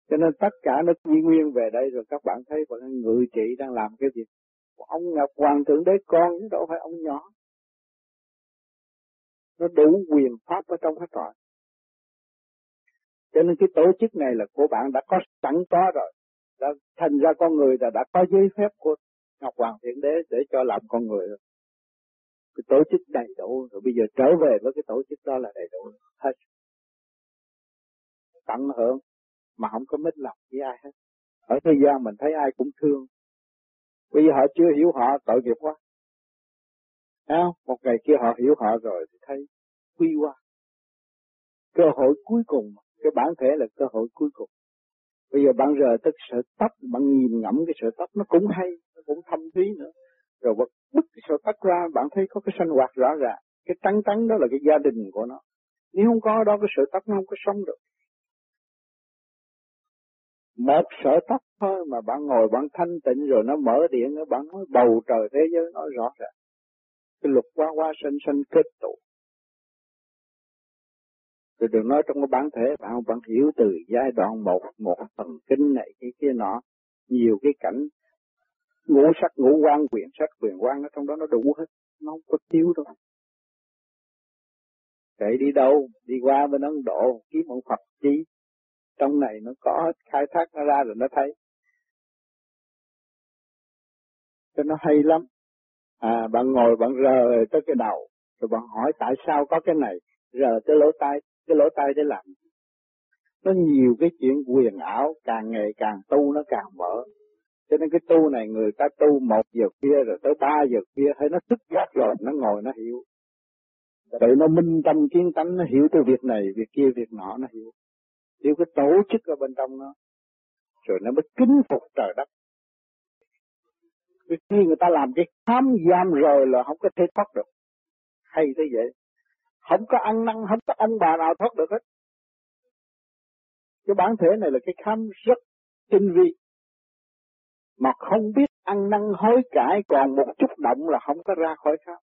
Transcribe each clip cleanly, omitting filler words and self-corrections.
Cho nên tất cả nó quy nguyên về đây rồi các bạn thấy bọn ngự trị đang làm cái việc. Ông Ngọc Hoàng Thượng Đế con chứ đâu phải ông nhỏ. Nó đủ quyền pháp ở trong hết rồi. Cho nên cái tổ chức này là của bạn đã có sẵn có rồi. Đã thành ra con người đã có giấy phép của Ngọc Hoàng Thượng Đế để cho làm con người rồi. Cái tổ chức đầy đủ rồi bây giờ trở về với cái tổ chức đó là đầy đủ hết. Tận hưởng mà không có mít lòng với ai hết. Ở thế gian mình thấy ai cũng thương. Bây giờ họ chưa hiểu họ tội nghiệp quá. Thấy không? Một ngày kia họ hiểu họ rồi thì thấy quy qua. Cơ hội cuối cùng, cái bản thể là cơ hội cuối cùng. Bây giờ bạn rờ tức sợi tóc, bạn nhìn ngẫm cái sợi tóc nó cũng hay, nó cũng thâm thúy nữa. Rồi bạn bứt cái sợi tóc ra, bạn thấy có cái sinh hoạt rõ ràng. Cái trắng trắng đó là cái gia đình của nó. Nếu không có đó, cái sợi tóc nó không có sống được. Một sợi tóc thôi mà bạn ngồi bạn thanh tịnh rồi nó mở điện, bạn nói bầu trời thế giới nói rõ ràng. Cái luật qua qua sinh sinh kết tụ. Rồi đừng nói trong cái bản thể bạn hiểu từ giai đoạn một phần kinh này cái kia nọ, nhiều cái cảnh ngũ sắc ngũ quan quyển sách quyền quan ở trong đó nó đủ hết, nó không có thiếu đâu. Chạy đi đâu, đi qua bên Ấn Độ kiếm ông Phật chi, trong này nó có hết, khai thác nó ra rồi nó thấy, cho nó hay lắm. Bạn ngồi bạn rờ tới cái đầu, rồi bạn hỏi tại sao có cái này, rờ tới lỗ tai, cái lỗ tai để làm. Nó nhiều cái chuyện quyền ảo, càng ngày càng tu nó càng mở. Cho nên cái tu này người ta tu 1 giờ khuya rồi tới 3 giờ khuya, hay nó thức giấc rồi nó ngồi nó hiểu. Tự nó minh tâm kiến tánh, nó hiểu cái việc này, việc kia, việc nọ nó hiểu. Hiểu cái tổ chức ở bên trong nó. Rồi nó mới kính phục trời đất. Khi người ta làm cái khám giam rồi là không có thể thoát được. Hay thế vậy. Không có ăn năn, không có ông bà nào thoát được hết. Cái bản thể này là cái khám rất tinh vi. Mà không biết ăn năn hối cải, còn một chút động là không có ra khỏi khám.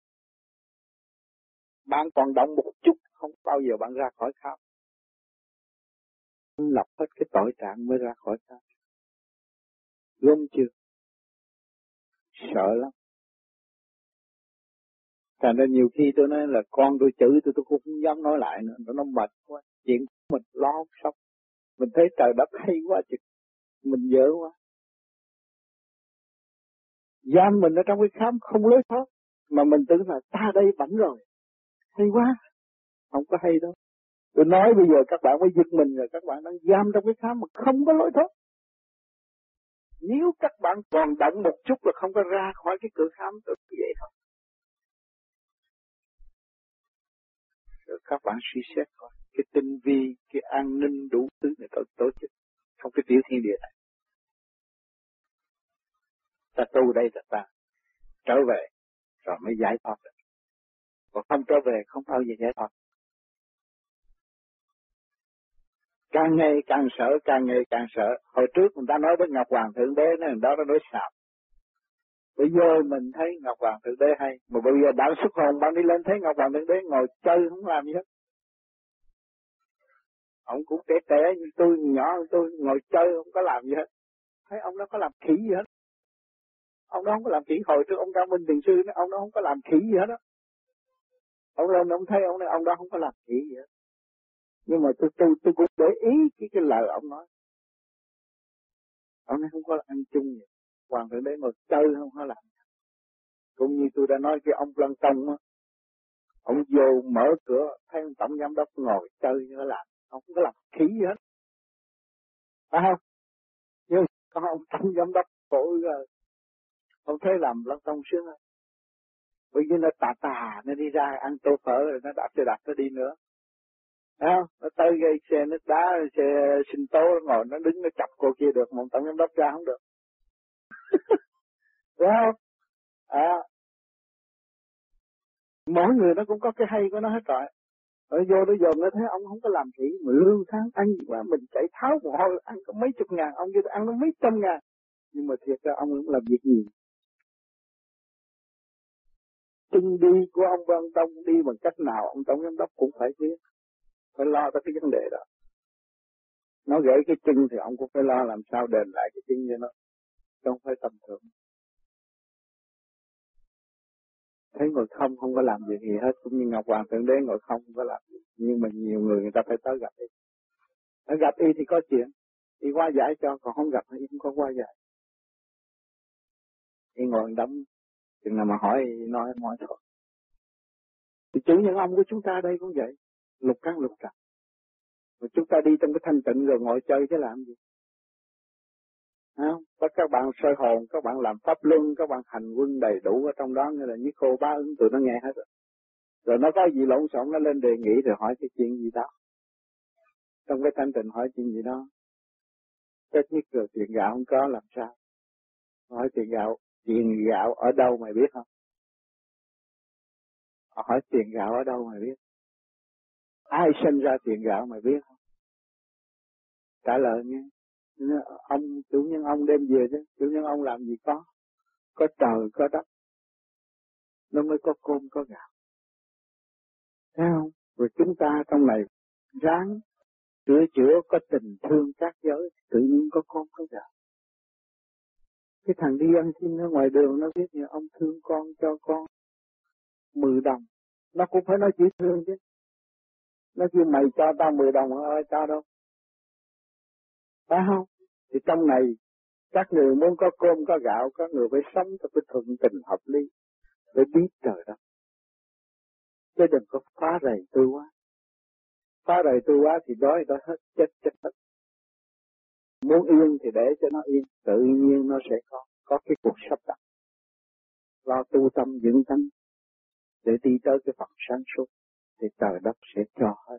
Bạn còn động một chút, không bao giờ bạn ra khỏi khám. Lọc hết cái tội trạng mới ra khỏi khám. Gom chưa? Sợ lắm. Thành ra nhiều khi tôi nói là con tôi chửi tôi cũng không dám nói lại nữa. Nó mệt quá. Chuyện mình lo không xong. Mình thấy trời đất hay quá chứ. Mình dở quá. Giam mình ở trong cái khám không lối thoát. Mà mình tưởng là ta đây bảnh rồi. Hay quá. Không có hay đâu. Tôi nói bây giờ các bạn mới giật mình rồi. Các bạn đang giam trong cái khám mà không có lối thoát. Nếu các bạn còn động một chút là không có ra khỏi cái cửa khám. Tôi vậy thôi. Rồi các bạn suy xét coi. Cái tinh vi, cái an ninh đủ thứ này tổ chức trong cái tiểu thiên địa này. Ta tu đây là ta trở về rồi mới giải thoát được. Còn không trở về không bao giờ giải thoát. Càng ngày càng sợ, càng ngày càng sợ. Hồi trước người ta nói với Ngọc Hoàng Thượng Đế nói đó nó nói xạo. Bây giờ mình thấy Ngọc Hoàng Thượng Đế hay. Mà bây giờ bạn xuất hồn, bạn đi lên thấy Ngọc Hoàng Thượng Đế ngồi chơi không làm gì hết. Ông cũng trẻ trẻ như tôi, nhỏ hơn tôi, ngồi chơi không có làm gì hết. Thấy ông đó có làm khỉ gì hết. Ông đó không có làm khỉ. Hồi trước ông Cao Minh Thiền Sư nói ông đó không có làm khỉ gì hết á. Ông lên ông thấy ông đó không có làm khỉ gì hết. Nhưng mà tôi cũng để ý cái lời ông nói. Ông nói không có ăn chung gì. Hoàng Thượng Đế ngồi chơi không có làm. Cũng như tôi đã nói cái ông Lăng Tông á. Ông vô mở cửa thấy ông tổng giám đốc ngồi chơi như làm. Ông không có làm khỉ gì hết. Phải không? Nhưng có ông tổng giám đốc khổ rồi. Ông thấy làm Lăng Tông sướng hơn. Bởi vì nó tà nó đi ra ăn tô phở rồi nó đạp xe đạp nó đi nữa. Thấy không? Nó tới gây xe nó đá xe sinh tố nó ngồi nó đứng nó chọc cô kia được. Một tổng giám đốc ra không được. Thấy không? Mỗi người nó cũng có cái hay của nó hết rồi. Ở vô đó giờ nó thấy ông không có làm gì mà lương tháng ăn gì quá, mình chạy tháo mồ hôi ăn có mấy chục ngàn, ông kia ăn có mấy trăm ngàn. Nhưng mà thiệt ra ông cũng làm việc nhiều. Chân đi của ông Văn Tông đi bằng cách nào ông tổng giám đốc cũng phải biết, phải lo tới cái vấn đề đó. Nó gãy cái chân thì ông cũng phải lo làm sao đền lại cái chân cho nó, không phải tầm thường. Thấy ngồi không có làm việc gì hết, cũng như Ngọc Hoàng Thượng Đế ngồi không có làm gì. Nhưng mà nhiều người ta phải tới gặp y. Ở gặp y thì có chuyện, y qua giải cho, còn không gặp y cũng có qua giải. Y ngồi đấm, chừng nào mà hỏi y nói thôi. Thì chủ nhân ông của chúng ta đây cũng vậy, lục căn lục trần. Rồi chúng ta đi trong cái thanh tịnh rồi ngồi chơi chứ làm gì? Không? Các bạn soi hồn, các bạn làm pháp luân, các bạn hành quân đầy đủ ở trong đó, như là Nhất Khô Bá Ứng tụi nó nghe hết rồi. Rồi nó có gì lộn xộn nó lên đề nghị rồi hỏi cái chuyện gì đó. Trong cái thanh tịnh hỏi chuyện gì đó. Tất nhất rồi tiền gạo không có làm sao? Hỏi tiền gạo ở đâu mày biết không? Hỏi tiền gạo ở đâu mày biết? Ai sinh ra tiền gạo mày biết không? Trả lời nghe. Ông, chủ nhân ông đem về chứ, chủ nhân ông làm gì có trời có đất, nó mới có cơm có gạo. Thấy không? Rồi chúng ta trong này ráng sửa chữa có tình thương các giới, tự nhiên có con có gạo. Cái thằng đi ăn xin ở ngoài đường nó biết như ông thương con cho con 10 đồng, nó cũng phải nói chữ thương chứ. Nó kêu mày cho tao 10 đồng ơi cho đâu. Phải không? Thì trong này các người muốn có cơm có gạo, các người phải sống cho cái thuận tình hợp lý, phải biết trời đất. Chứ đừng có phá rầy tôi quá. Phá rầy tôi quá thì đói hết, chết hết. Muốn yên thì để cho nó yên, tự nhiên nó sẽ có cái cuộc sắp đặt. Lo tu tâm dưỡng tánh để đi tới cái phần sáng suốt thì trời đất sẽ cho hết.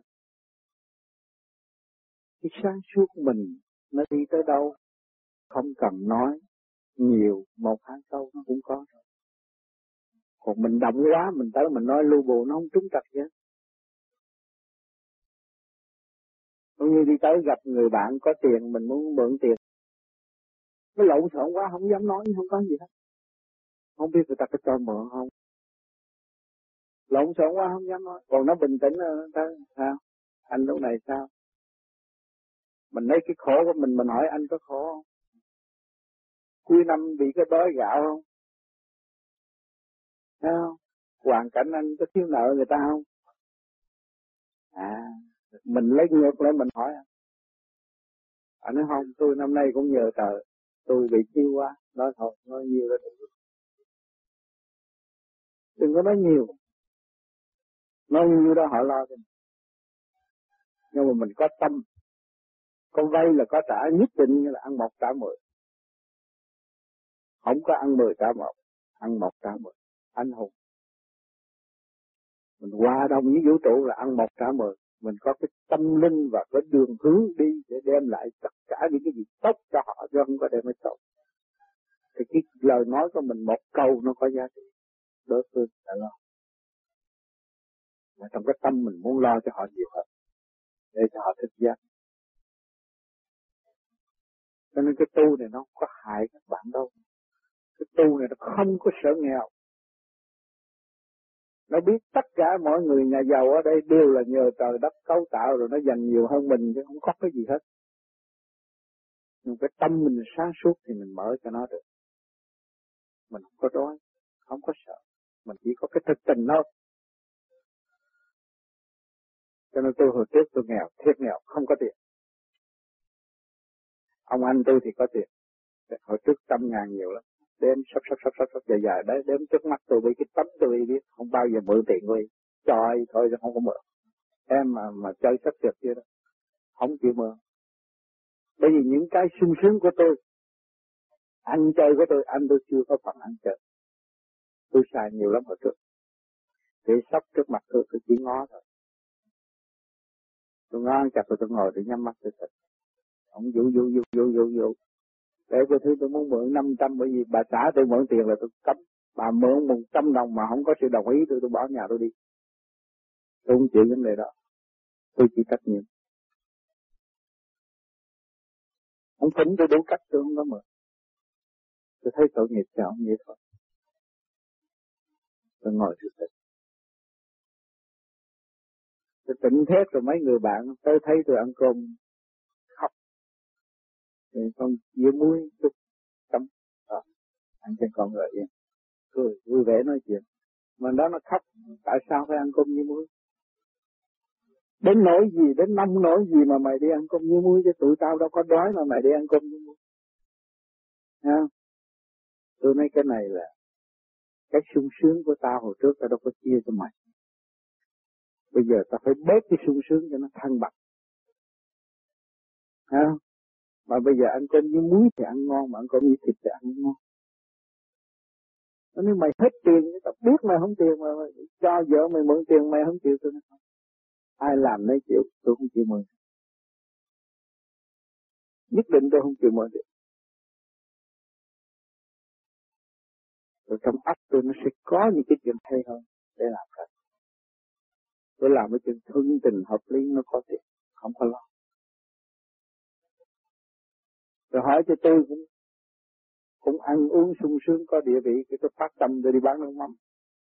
Cái sáng suốt mình nó đi tới đâu không cần nói nhiều, 1-2 câu nó cũng có rồi. Còn mình động quá, mình tới mình nói lưu bù nó không trúng trật chứ. Cũng như đi tới gặp người bạn có tiền, mình muốn mượn tiền, nó lộn xộn quá không dám nói, không có gì hết. Không biết người ta có cho mượn không. Lộn xộn quá không dám nói. Còn nó bình tĩnh ta sao? Anh lúc này sao? Mình lấy cái khổ của mình hỏi anh có khổ không? Cuối năm bị cái đói gạo không? Thấy không? Hoàn cảnh anh có thiếu nợ người ta không? Mình lấy ngược lại mình hỏi anh. Anh nói không, tôi năm nay cũng nhờ trời, tôi bị chiêu quá. Nói thôi, nói nhiều là đủ. Đừng có nói nhiều. Nói nhiều đó họ lo cho mình. Nhưng mà mình có tâm. Con vay là có trả, nhất định như là ăn 1 trả 10. Không có ăn 10 trả 1, ăn 1 trả 10. Anh hùng. Mình hòa đồng với vũ trụ là ăn 1 trả 10. Mình có cái tâm linh và cái đường hướng đi để đem lại tất cả những cái gì tốt cho họ, chứ không có đem cái tốt. Thì cái lời nói của mình 1 câu nó có giá trị. Đối phương đã lo. Mà trong cái tâm mình muốn lo cho họ nhiều hơn, để cho họ thức giác. Cho nên cái tu này nó không có hại các bạn đâu. Cái tu này nó không có sợ nghèo. Nó biết tất cả mọi người nhà giàu ở đây đều là nhờ trời đất cấu tạo, rồi nó dành nhiều hơn mình chứ không có cái gì hết. Nhưng cái tâm mình sáng suốt thì mình mở cho nó được. Mình không có đói, không có sợ. Mình chỉ có cái thực tình thôi. Cho nên tôi hồi trước tôi nghèo, thiệt nghèo, không có tiền. Ông anh tôi thì có tiền. Hồi trước 100.000 nhiều lắm. Đếm sắp dài đấy, đếm trước mắt tôi bị cái tấm tôi biết, không bao giờ mượn tiền tôi. Cho ai thôi chứ không có mượn. Em mà chơi sắp trượt kia đó, không chịu mượn. Bởi vì những cái sung sướng của tôi, ăn chơi của tôi chưa có phần ăn chơi. Tôi xài nhiều lắm hồi trước. Để sắp trước mặt tôi chỉ ngó thôi. Tôi ngó chặt rồi tôi ngồi, tôi nhắm mắt tôi thật. Ông dụ. Để tôi thứ tôi muốn mượn 500, bởi vì bà trả tôi mượn tiền là tôi cấm. Bà mượn 100 đồng mà không có sự đồng ý tôi bỏ nhà tôi đi. Tôi không chịu vấn đề đó. Tôi chỉ trách nhiệm. Ông phỉnh tôi đủ cách tôi không có mượn. Tôi thấy tội nghiệp cho ông vậy thôi. Tôi ngồi tôi tịnh. Tôi tịnh thét rồi mấy người bạn tới thấy tôi ăn cơm khóc. con chia muối chút chấm ăn cho con rồi yên, cười vui vẻ nói chuyện. Mà đó nó khóc, tại sao phải ăn cơm với muối? Đến nỗi gì, đến nông nỗi gì mà mày đi ăn cơm với muối, chứ tụi tao đâu có đói mà mày đi ăn cơm với muối. Thấy không? Tôi nói cái này là cái sung sướng của tao hồi trước tao đâu có chia cho mày. Bây giờ tao phải bớt cái sung sướng cho nó thăng bằng. Thấy không? Mà bây giờ ăn cơm với muối thì ăn ngon, mà ăn cơm với thịt thì ăn ngon. Nếu mày hết tiền, tao biết mày không tiền mà cho vợ mày mượn tiền mày không chịu, tôi nói không. Ai làm nấy chịu, tôi không chịu mượn. Nhất định tôi không chịu mượn được. Rồi trong óc tôi nó sẽ có những cái chuyện hay hơn để làm cả. Tôi làm cái chuyện thân tình hợp lý nó có tiền, không có lo. Rồi hỏi cho tôi cũng ăn uống sung sướng có địa vị, cái tôi phát tâm tôi đi bán nước mắm.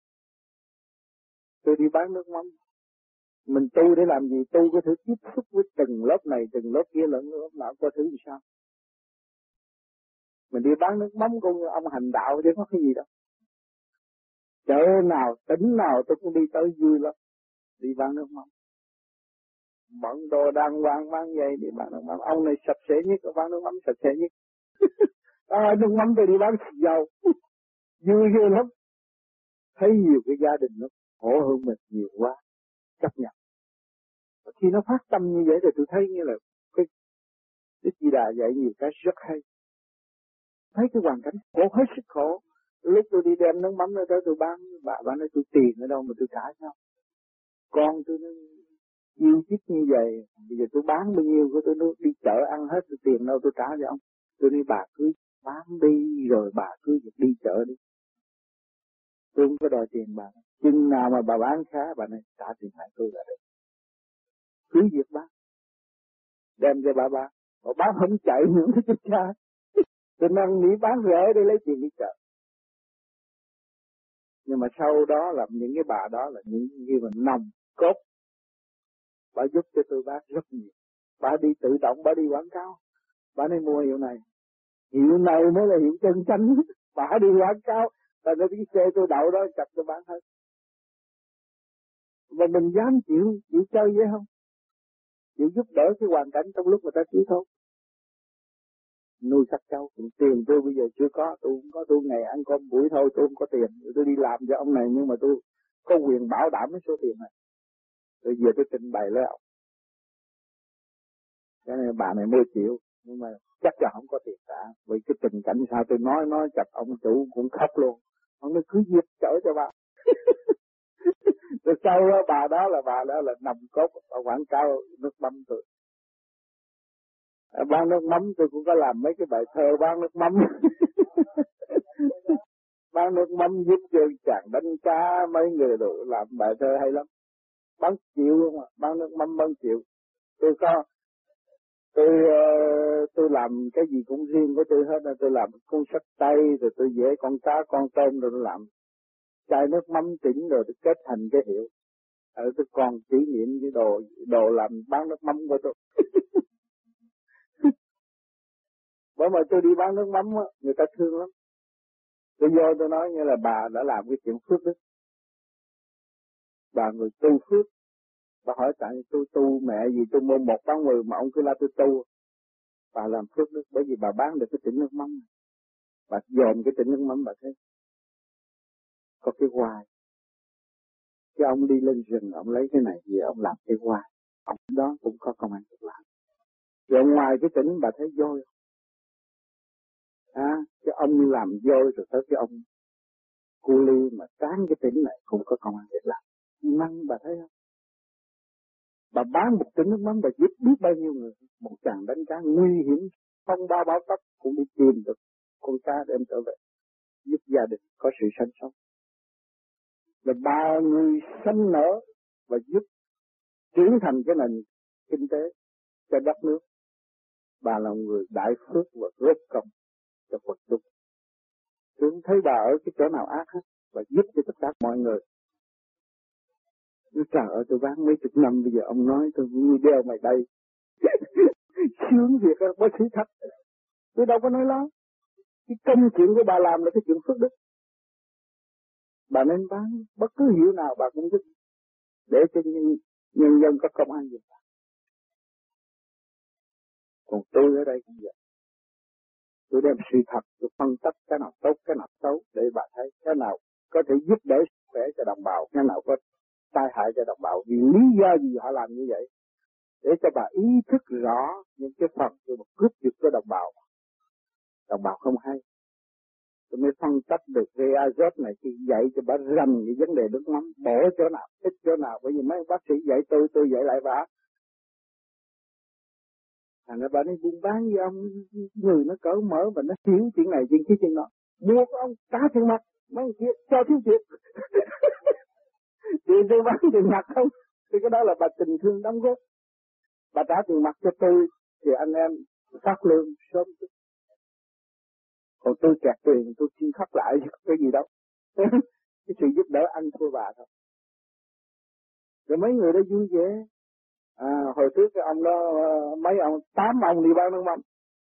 Tôi đi bán nước mắm. Mình tu để làm gì? Tu có thể tiếp xúc với từng lớp này, từng lớp kia lẫn lớp nào có thứ gì sao? Mình đi bán nước mắm cũng như ông hành đạo chứ có cái gì đâu. Chợ nào, tỉnh nào tôi cũng đi tới vui lắm. Đi bán nước mắm. Bận đồ đàng hoàng mang giày đi bán nước mắm. Ông này sạch sẽ nhất, bán nước mắm sạch sẽ nhất. Nước mắm tôi đi bán xì dầu. Vui ghê lắm. Thấy nhiều cái gia đình nó khổ hơn mình nhiều quá. Chấp nhận. Khi nó phát tâm như vậy thì tôi thấy như là cái Di Đà dạy nhiều cái rất hay. Thấy cái hoàn cảnh khổ hết sức khổ. Lúc tôi đi đem nước mắm tới tôi bán, bà nói tôi tiền ở đâu mà tôi trả sao? Con tôi nó yêu thích như vậy, bây giờ tôi bán bao nhiêu của tôi đi chợ ăn hết tôi tiền đâu tôi trả cho ông. Tôi đi bà cứ bán đi rồi bà cứ đi chợ đi. Tôi không có đòi tiền bà. Chừng nào mà bà bán khá bà này trả tiền lại tôi là được. Cứ việc bán. Đem cho bà bán không chạy nữa chứ cha. Tôi năn nỉ bán rẻ để lấy tiền đi chợ. Nhưng mà sau đó là những cái bà đó là những như mà nòng cốt. Bà giúp cho tôi bán rất nhiều. Bà đi tự động, bà đi quảng cáo. Bà nói mua hiệu này. Hiệu này mới là hiệu chân chánh. Bà đi quảng cáo. Bà nói cái xe tôi đậu đó chặt tôi bán hết. Và mình dám chịu chơi vậy không? Chịu giúp đỡ cái hoàn cảnh trong lúc người ta thiếu thốn. Nuôi các cháu, tiền tôi bây giờ chưa có, tôi không có, tôi ngày ăn cơm buổi thôi, tôi không có tiền, tôi đi làm cho ông này nhưng mà tôi có quyền bảo đảm cái số tiền này. Rồi giờ tôi trình bày với ông. Cái này bà này 10 triệu, nhưng mà chắc là không có tiền trả, vì cái tình cảnh sao tôi nói chặt ông chủ cũng khóc luôn. Ông nói cứ việc chở cho bà. Rồi sau đó bà đó là nằm cốt, bà quảng cáo nước mắm tôi. Bán nước mắm tôi cũng có làm mấy cái bài thơ bán nước mắm. Bán nước mắm giúp cho chàng đánh cá mấy người rồi làm bài thơ hay lắm. Bán chịu luôn à, bán nước mắm bán chịu. Tôi làm cái gì cũng riêng của tôi hết. Tôi làm cuốn sách tay rồi tôi vẽ con cá con tôm rồi tôi làm chai nước mắm tỉnh rồi tôi kết thành cái hiệu. Tôi còn kỷ niệm cái đồ làm bán nước mắm của tôi. Bởi mà tôi đi bán nước mắm á, người ta thương lắm. Tôi vô tôi nói như là bà đã làm cái chuyện phước đức. Bà người tu phước. Bà hỏi tại tôi tu mẹ gì tôi mua 1 bán 10 mà ông cứ la tôi tu. Bà làm phước đức bởi vì bà bán được cái tỉnh nước mắm. Bà dồn cái tỉnh nước mắm bà thấy. Có cái hoài. Cái ông đi lên rừng ông lấy cái này về ông làm cái hoài. Ông đó cũng có công ăn việc làm. Rồi ngoài cái tỉnh bà thấy vôi. Cái ông làm vôi rồi tới cái ông cu ly mà tán cái tỉnh này cũng có công ăn việc làm. Năng bà thấy không? Bà bán một tỉnh nước mắm bà giúp biết bao nhiêu người. Một chàng đánh cá nguy hiểm phong ba bão táp cũng đi tìm được con cá đem trở về giúp gia đình có sự sinh sống. Và ba người sanh nở và giúp trưởng thành cái nền kinh tế cho đất nước. Bà là người đại phước và góp công cho quần chúng. Tôi không thấy bà ở cái chỗ nào ác hết và giúp cho tất cả mọi người. Trời ơi tôi bán mấy chục năm bây giờ ông nói tôi như đeo mày đây. Sướng việc đó, bác sĩ thách. Tôi đâu có nói láo. Cái công chuyện của bà làm là cái chuyện phước đức. Bà nên bán bất cứ hiệu nào bà cũng giúp, để cho nhân dân có công ăn việc làm. Còn tôi ở đây cũng vậy. Tôi đem sự thật, tôi phân tích cái nào tốt, cái nào xấu để bà thấy cái nào có thể giúp đỡ sức khỏe cho đồng bào, cái nào có tai hại cho đồng bào. Vì lý do gì họ làm như vậy? Để cho bà ý thức rõ những cái phần tôi cướp giật của đồng bào không hay. Tôi mới phân tích được gây azot này thì dạy cho bà rành những vấn đề nước mắm, bỏ chỗ nào, ít chỗ nào. Bởi vì mấy bác sĩ dạy tôi dạy lại bà. Thành ra bà nói buôn bán với ông, người nó cỡ mở và nó thiếu chuyện này chuyện đó. Mua của ông trả tiền mặt, mấy người kia cho thiếu chuyện. Tiền tôi bán tiền mặt không? Thì cái đó là bà tình thương đóng góp. Bà trả tiền mặt cho tôi thì anh em phát lương sớm. Còn tôi kẹt tiền tôi xin khắc lại cái gì đâu. Cái sự giúp đỡ anh thua bà thôi. Rồi mấy người đó vui vẻ. Hồi trước cái ông đó, mấy ông 8 ông đi bán nước mắm.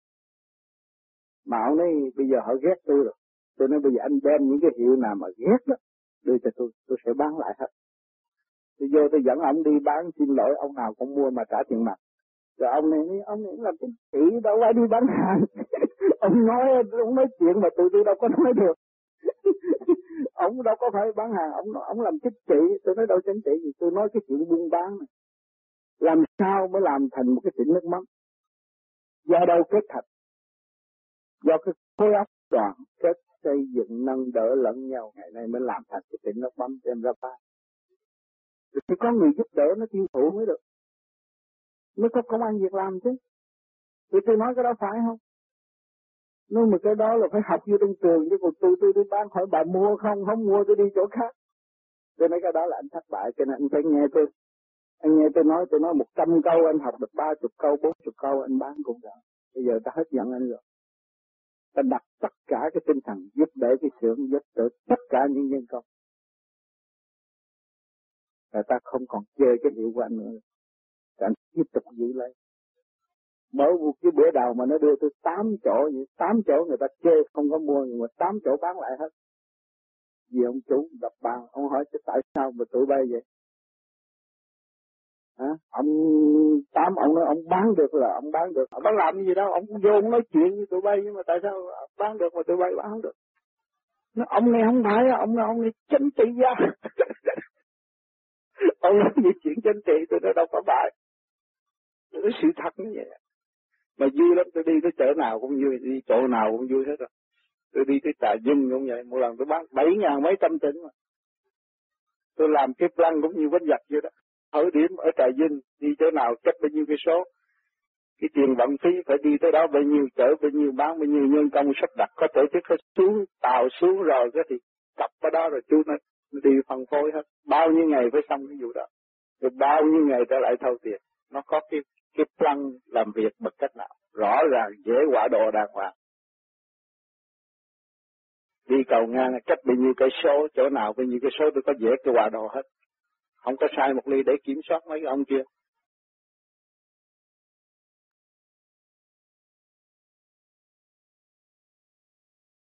Mà ông nói bây giờ họ ghét tôi rồi. Tôi nói bây giờ anh đem những cái hiệu nào mà ghét đó đưa cho tôi sẽ bán lại hết. Tôi vô tôi dẫn ông đi bán, xin lỗi ông nào cũng mua mà trả tiền mặt. Rồi ông này làm cái chỉ đâu phải đi bán hàng. Ông nói chuyện mà tôi đâu có nói được. Ông đâu có phải bán hàng, ông làm chính trị. Tôi nói đâu chính trị gì, tôi nói cái chuyện buôn bán này. Làm sao mới làm thành một cái tỉnh nước mắm? Do đâu kết thành? Do cái khối óc đoàn kết xây dựng nâng đỡ lẫn nhau, ngày nay mới làm thành cái tỉnh nước mắm đem ra bán. Thì có người giúp đỡ nó tiêu thụ mới được, mới có công ăn việc làm chứ. Thì tôi nói cái đó phải không? Nói mà cái đó là phải học vô trong trường, chứ còn tôi đi bán hỏi bà mua không mua tôi đi chỗ khác. Tôi nói cái đó là anh thất bại, cho nên anh phải nghe tôi. Anh nghe tôi nói 100 câu, anh học được 30 câu, 40 câu, anh bán cũng được. Bây giờ ta hết giận anh rồi. Ta đặt tất cả cái tinh thần giúp đỡ cái xưởng, giúp đỡ tất cả những nhân công. Và ta không còn chơi cái hiệu của anh nữa. Thì anh tiếp tục giữ lấy. Mở một cái bữa đầu mà nó đưa tôi 8 chỗ, 8 chỗ người ta chê không có mua, nhưng mà 8 chỗ bán lại hết. Vì ông chủ đập bàn, ông hỏi chứ tại sao mà tụi bay vậy? Ông Tám ông nói ông bán được là ông bán được, ông bán làm gì đâu, ông vô ông nói chuyện với tụi bay, nhưng mà tại sao bán được mà tụi bay bán không được? Nói, ông này không phải, ông này chính trị gia. Ông nói gì chuyện chính trị, tôi nói đâu có phải. Tôi nói sự thật như vậy. Mà vui lắm, tôi đi tới chợ nào cũng vui, đi chỗ nào cũng vui hết rồi. Tôi đi tới Trà Vinh cũng vậy, một lần tôi bán 7.000 mấy trăm tấn mà. Tôi làm cái plan cũng như bánh giặt vậy đó. Ở điểm ở Trà Vinh, đi chỗ nào cách bao nhiêu cái số. Cái tiền vận phí phải đi tới đó bao nhiêu, chở bao nhiêu, bán bao nhiêu, nhân công sắp đặt, có tổ chức có xuống, tàu xuống rồi cái thì cặp ở đó rồi chú nó đi phân phối hết. Bao nhiêu ngày phải xong cái vụ đó. Rồi bao nhiêu ngày trở lại thâu tiền. Nó có cái plan làm việc bằng cách nào. Rõ ràng dễ quả đồ đàng hoàng. Đi cầu ngang cách bao nhiêu cây số, chỗ nào bao nhiêu cây số tôi có dễ cái quả đồ hết. Không có sai một ly để kiểm soát mấy ông kia.